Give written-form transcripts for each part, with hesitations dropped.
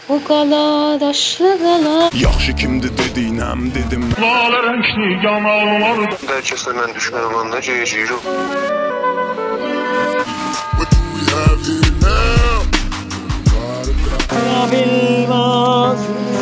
Bu qala daşlı qala. Yaxşı kimdir dediyəm dedim. Lalə rəngli yanaqlar. Bəlkə sən mən düşmən olanda gecəyirəm. Bilmez.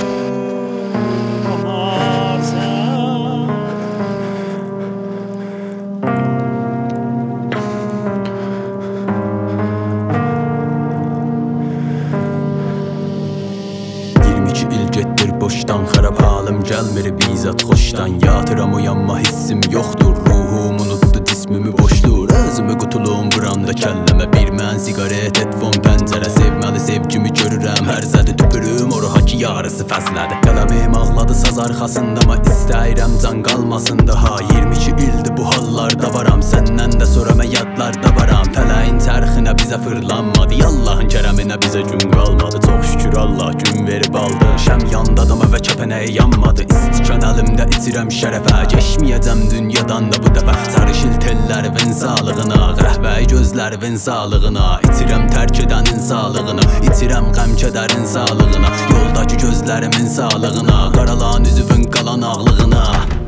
Boşdan xarab halım gəlmir bizat xoşdan. Yatıram uyanma hissim yoxdur, ruhum unutdu cismimi boşdur. Özümü qutuluğum buramda kəlləmə bir mən sigaret etfon pəncərə. Sevməli sevgimi görürəm hər zədə tüpürüm oruha ki yarısı fəslədi. Qələmim ağladı saz arxasında ama istəyirəm can qalmasın daha. 22 ildir bu hallarda varam, səndən də sonra mən yadlarda varam. Fələyin çərxinə bizə fırlanmadı, Allahın kərəminə bizə gün qalmadı. Çox şükür Allah gün verib aldı. Şəm yandadır və kəpənəyi yanmadı. İstikan əlimdə itirəm şərəfə, geçməyəcəm dünyadan da bu dəfə. Sarışıl tellərvin sağlığına, qəhvəyi gözlərvin sağlığına. İtirəm tərk edənin sağlığına, itirəm qəm kədərin sağlığına. Yoldakı gözlərimin sağlığına, qaralan üzüvün qalan ağlığına.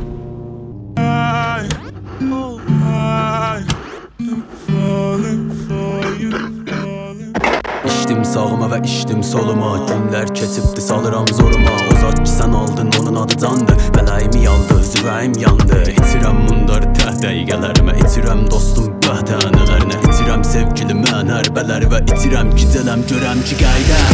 İçdim sağıma və içdim soluma, günlər keçibdi salıram zoruma. O zat ki sən aldın onun adı candı, bələyimi yaldı, züvəyim yandı. İtirəm bunları təh dəqiqələrimə, itirəm dostum bəhtənələrinə. İtirəm sevgilimə nərbələri və itirəm gecələm görəm ki qəydəm.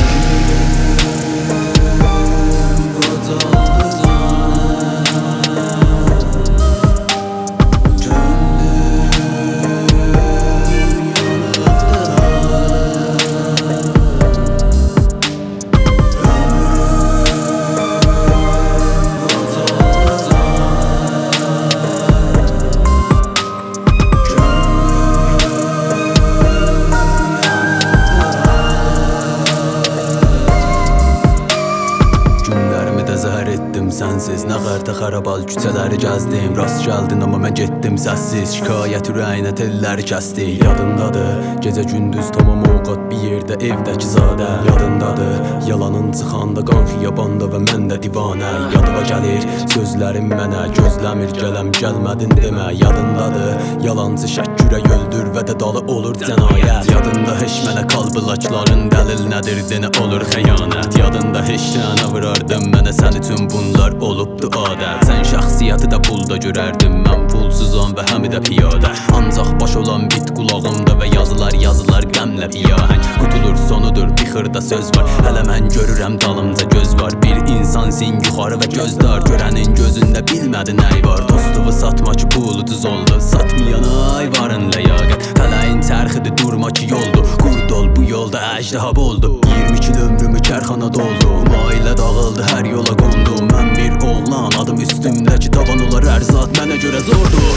Sənsiz nə qərdə xarabal küçələri gəzdim. Rast gəldin amma mən getdim səssiz. Şikayət ürəyinə telləri kəsdi. Yadındadır gecə gündüz tamam ovqat bir yerdə evdəki zadə. Yadındadır yalanın çıxanda qan xiyabanda və mən də divanə. Yadıma gəlir sözlərim mənə, gözləmir gələm gəlmədin demə. Yadındadır yalancı şəkkürə öldür və də dalı olur cənayət. Yadında heç mənə kalbılacların dəlil nədir denə olur xəyanət. Yadında heç tənə vurardım mənə sən üçün bunlar olubdu adət. Sən şəxsiyyəti də pulda görərdim, mən pulsuzam və həmi də piyadə. Ancaq baş olan bit qulağımda və yazılar qəmlə piyahəng. Qutulur sonudur bir xırda söz var, hələ mən görürəm dalımca göz var. Bir insansın yuxarı və gözdar, görənin gözündə bilmədi nəy var. Dostuvu satma ki pul ucuz oldu, satmayana ay varın ləyaqət. Fələyin çərxidir durma ki yoldu, qurd ol bu yolda əjdəhab oldu. 22 ömrümü kərxanada oldu, ailə dağıldı hər yola qondu. Mən bir oğlan adım üstümdəki tavan olar hər zat mənə görə zordur.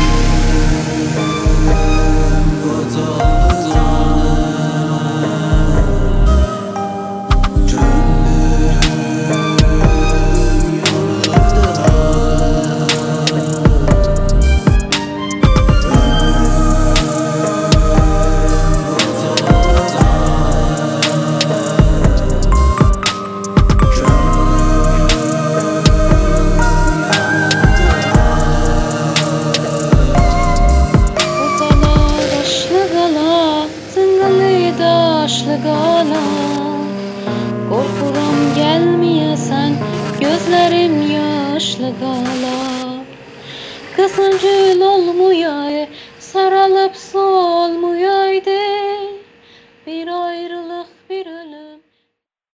Daşlı qala, qorxuram gəlməyəsən, gözlərim yaşlı qala. Qızıncıl olmuyay, saralıb solmuyay.